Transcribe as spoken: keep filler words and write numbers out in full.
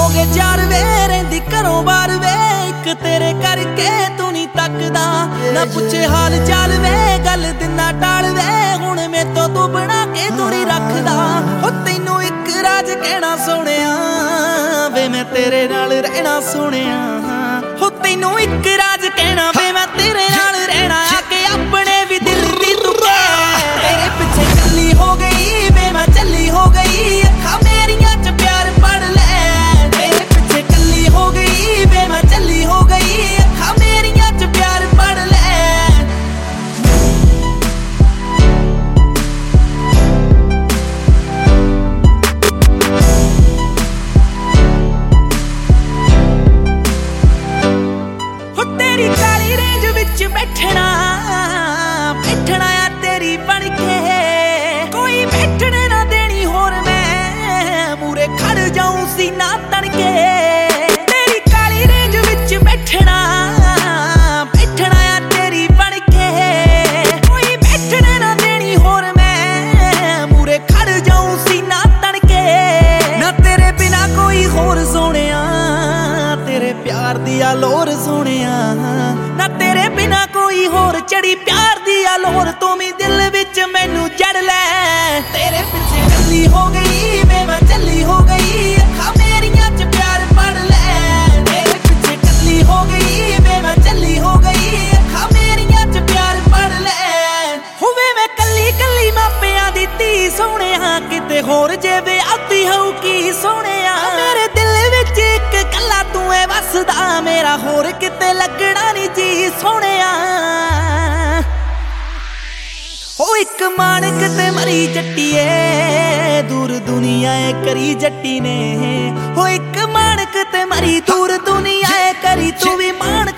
हो गए चार वे रहिंदी घरों बाहर वे इक तेरे करके तू नहीं तकदा ना पुछे हाल चाल वे गल दिना टाल वे हुण मैं तो तू बना के दूरी रखदा हो तैनू इक राज कहना सोहणिया वे मैं तेरे नाल रहना सोहणिया हो तैनू इक राज कहना वे मैं तेरे नाल रहना आके अपने भी दिल दी तू तेरे पीछे चली हो गई वे मैं चली हो गई अखा मेरियां च प्यार पढ़ ले तेरे पीछे चली हो गई वे मैं चली हो गई अखा मेरियां च प्यार पढ़ ले हो तेरी काली रेंज विच बैठना बैठना आ तेरी बन के कोई बैठने ना देनी होर मैं मूरे खड़ जाऊं सीना तन के तेरी काली रेंज विच बैठना बैठना आ तेरी बन के कोई बैठने ना देनी होर मैं मूरे खड़ जाऊं सीना तन के ना तेरे बिना कोई होर सोहणिया तेरे प्यार दिया लोर सोहणिया ना तेरे बिना कोई होर चढ़ी प्यार दिया लोर तू भी दिल विच मैनू जड़ ले तेरे पीछे चली हो गई वे मैं चली हो गई अखा मेरियां च प्यार पढ़ ले तेरे पीछे चली हो गई वे मैं चली हो गई अखा मेरियां च प्यार पढ़ ले होवे मैं कली कली मापियां दी धी सोहणिया किते होर जे विआहती होऊ की सोहणिया मेरे दिल विच इक कल्ला तू ऐ वसदा मेरा होर किते लगना नहीं जी सोहणिया हो एक माणक ते मरी जट्टीए दूर दुनिया ए करी जट्टी ने हो एक माणक ते मरी दूर दुनिया ए करी तू भी माणक